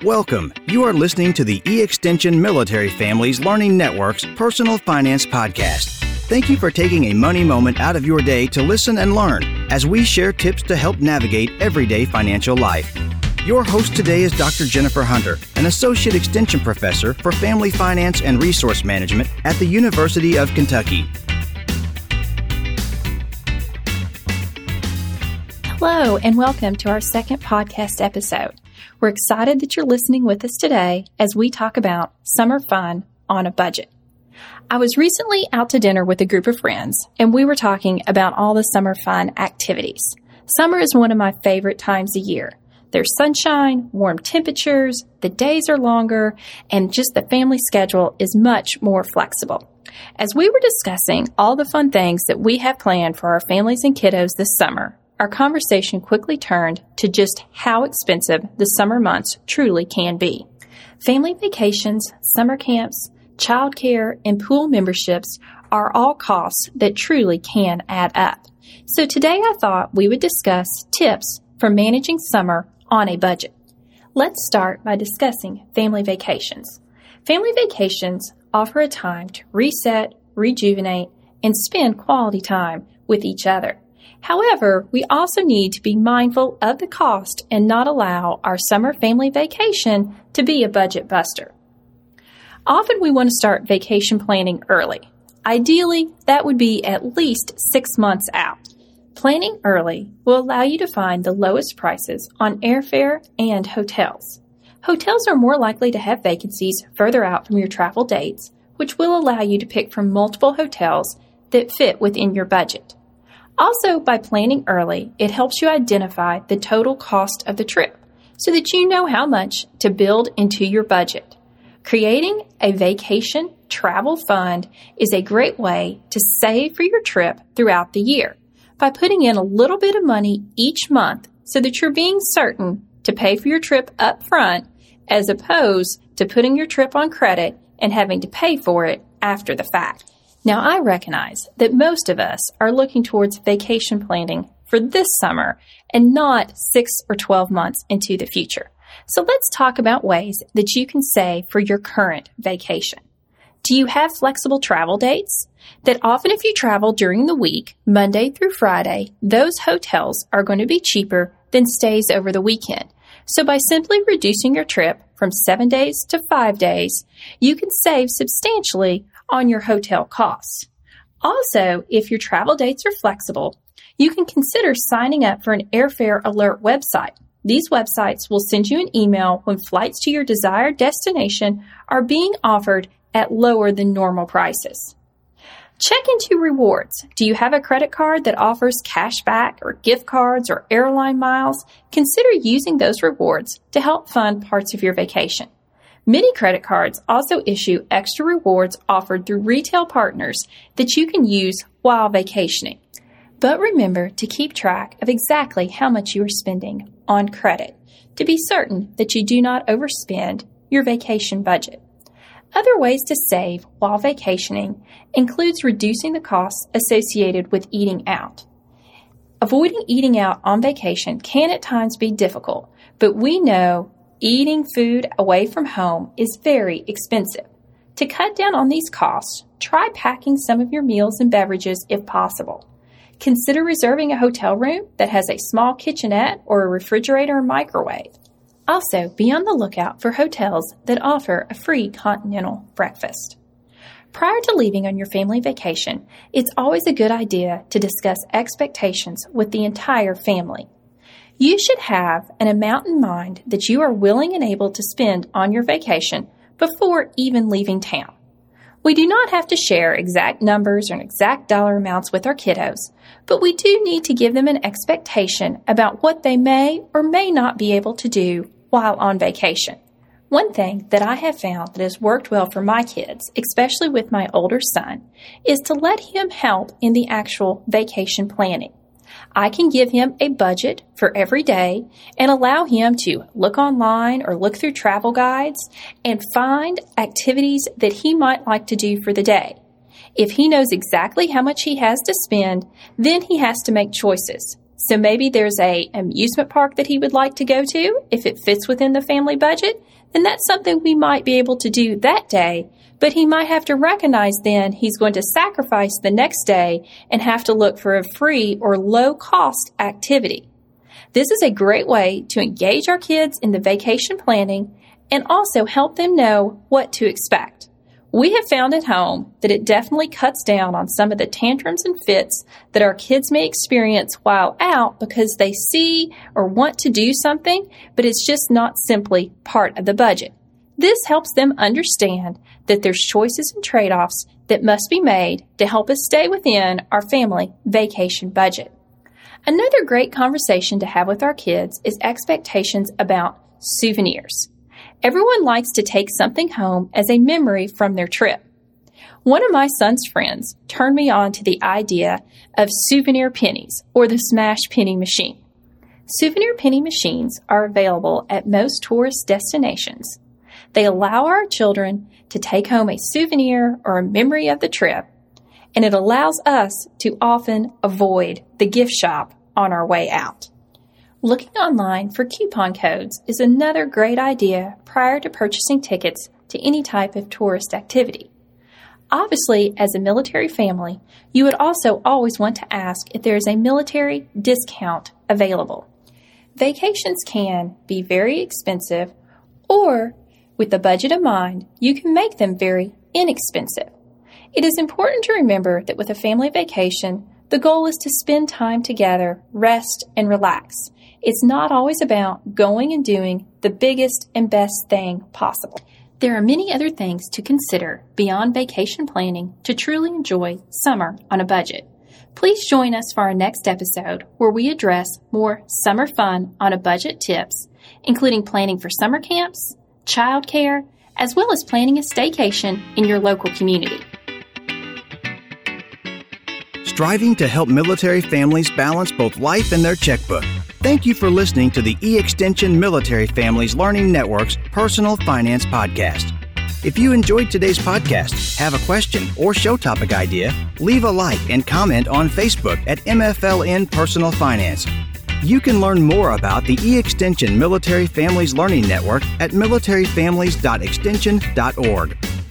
Welcome. You are listening to the E-Extension Military Families Learning Network's Personal Finance Podcast. Thank you for taking a money moment out of your day to listen and learn as we share tips to help navigate everyday financial life. Your host today is Dr. Jennifer Hunter, an Associate Extension Professor for Family Finance and Resource Management at the University of Kentucky. Hello, and welcome to our second podcast episode. We're excited that you're listening with us today as we talk about summer fun on a budget. I was recently out to dinner with a group of friends, and we were talking about all the summer fun activities. Summer is one of my favorite times of year. There's sunshine, warm temperatures, the days are longer, and just the family schedule is much more flexible. As we were discussing all the fun things that we have planned for our families and kiddos this summer, our conversation quickly turned to just how expensive the summer months truly can be. Family vacations, summer camps, childcare, and pool memberships are all costs that truly can add up. So today I thought we would discuss tips for managing summer on a budget. Let's start by discussing family vacations. Family vacations offer a time to reset, rejuvenate, and spend quality time with each other. However, we also need to be mindful of the cost and not allow our summer family vacation to be a budget buster. Often we want to start vacation planning early. Ideally, that would be at least 6 months out. Planning early will allow you to find the lowest prices on airfare and hotels. Hotels are more likely to have vacancies further out from your travel dates, which will allow you to pick from multiple hotels that fit within your budget. Also, by planning early, it helps you identify the total cost of the trip so that you know how much to build into your budget. Creating a vacation travel fund is a great way to save for your trip throughout the year by putting in a little bit of money each month so that you're being certain to pay for your trip up front as opposed to putting your trip on credit and having to pay for it after the fact. Now, I recognize that most of us are looking towards vacation planning for this summer and not 6 or 12 months into the future. So let's talk about ways that you can save for your current vacation. Do you have flexible travel dates? That often if you travel during the week, Monday through Friday, those hotels are going to be cheaper than stays over the weekend. So by simply reducing your trip from 7 days to 5 days, you can save substantially on your hotel costs. Also, if your travel dates are flexible, you can consider signing up for an airfare alert website. These websites will send you an email when flights to your desired destination are being offered at lower than normal prices. Check into rewards. Do you have a credit card that offers cash back or gift cards or airline miles? Consider using those rewards to help fund parts of your vacation. Many credit cards also issue extra rewards offered through retail partners that you can use while vacationing. But remember to keep track of exactly how much you are spending on credit to be certain that you do not overspend your vacation budget. Other ways to save while vacationing includes reducing the costs associated with eating out. Avoiding eating out on vacation can at times be difficult, but we know eating food away from home is very expensive. To cut down on these costs, try packing some of your meals and beverages if possible. Consider reserving a hotel room that has a small kitchenette or a refrigerator and microwave. Also, be on the lookout for hotels that offer a free continental breakfast. Prior to leaving on your family vacation, it's always a good idea to discuss expectations with the entire family. You should have an amount in mind that you are willing and able to spend on your vacation before even leaving town. We do not have to share exact numbers or exact dollar amounts with our kiddos, but we do need to give them an expectation about what they may or may not be able to do while on vacation. One thing that I have found that has worked well for my kids, especially with my older son, is to let him help in the actual vacation planning. I can give him a budget for every day and allow him to look online or look through travel guides and find activities that he might like to do for the day. If he knows exactly how much he has to spend, then he has to make choices. So maybe there's an amusement park that he would like to go to. If it fits within the family budget, then that's something we might be able to do that day. But he might have to recognize then he's going to sacrifice the next day and have to look for a free or low-cost activity. This is a great way to engage our kids in the vacation planning and also help them know what to expect. We have found at home that it definitely cuts down on some of the tantrums and fits that our kids may experience while out because they see or want to do something, but it's just not simply part of the budget. This helps them understand that there's choices and trade-offs that must be made to help us stay within our family vacation budget. Another great conversation to have with our kids is expectations about souvenirs. Everyone likes to take something home as a memory from their trip. One of my son's friends turned me on to the idea of souvenir pennies or the smash penny machine. Souvenir penny machines are available at most tourist destinations. They allow our children to take home a souvenir or a memory of the trip, and it allows us to often avoid the gift shop on our way out. Looking online for coupon codes is another great idea prior to purchasing tickets to any type of tourist activity. Obviously, as a military family, you would also always want to ask if there is a military discount available. Vacations can be very expensive, or with the budget in mind, you can make them very inexpensive. It is important to remember that with a family vacation, the goal is to spend time together, rest, and relax. It's not always about going and doing the biggest and best thing possible. There are many other things to consider beyond vacation planning to truly enjoy summer on a budget. Please join us for our next episode where we address more summer fun on a budget tips, including planning for summer camps, childcare, as well as planning a staycation in your local community. Striving to help military families balance both life and their checkbook. Thank you for listening to the E-Extension Military Families Learning Network's Personal Finance Podcast. If you enjoyed today's podcast, have a question or show topic idea, leave a like and comment on Facebook at MFLN Personal Finance. You can learn more about the E-Extension Military Families Learning Network at militaryfamilies.extension.org.